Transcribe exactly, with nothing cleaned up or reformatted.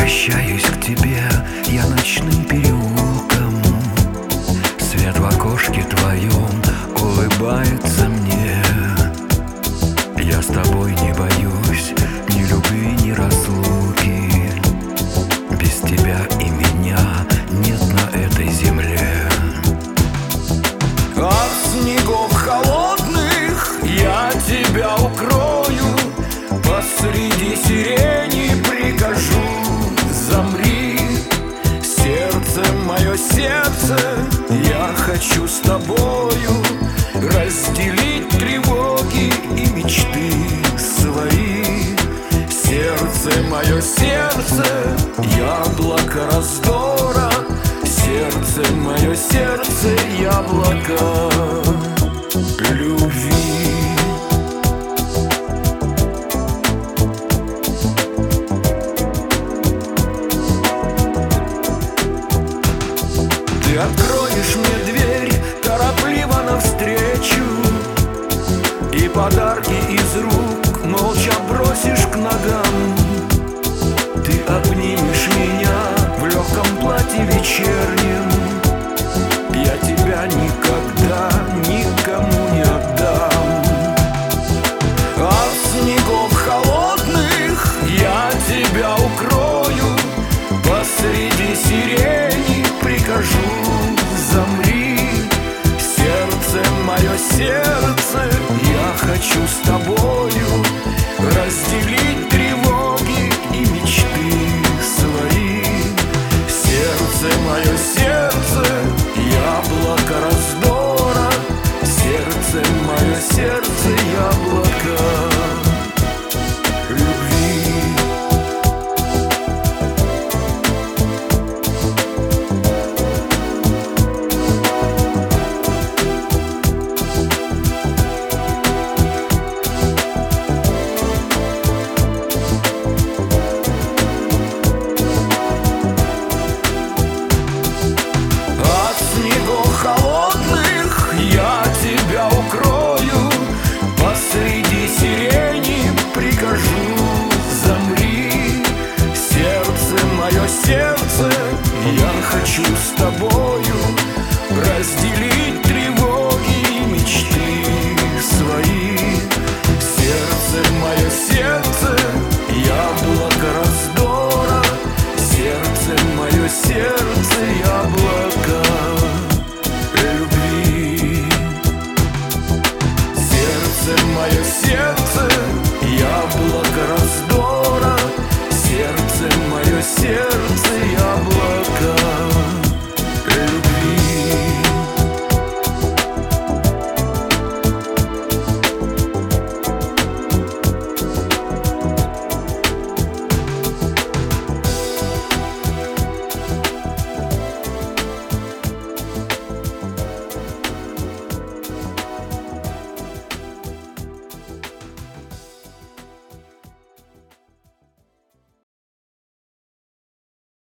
Возвращаюсь к тебе я ночным переулком. Свет в окошке твоем улыбается мне. Я с тобой не боюсь ни любви, ни разлуки. Без тебя и меня нет на этой земле. От снегов холодных я тебя укрою, посреди сирени прикажу: замри, сердце мое, сердце, я хочу с тобою разделить тревоги и мечты свои. Сердце мое, сердце, яблоко раздора. Сердце мое, сердце, яблоко любви. Ты откроешь мне дверь торопливо навстречу, и подарки из рук молча бросишь к ногам. Ты обнимешь меня в легком платье вечернем. Я тебя никогда никому не отдам. От снегов холодных я тебя укрою, посреди сирени прикажу: замри, сердце мое, сердце, я хочу с тобою разделить тревоги и мечты свои. Сердце мое, сердце, яблоко раздора. Сердце мое, сердце,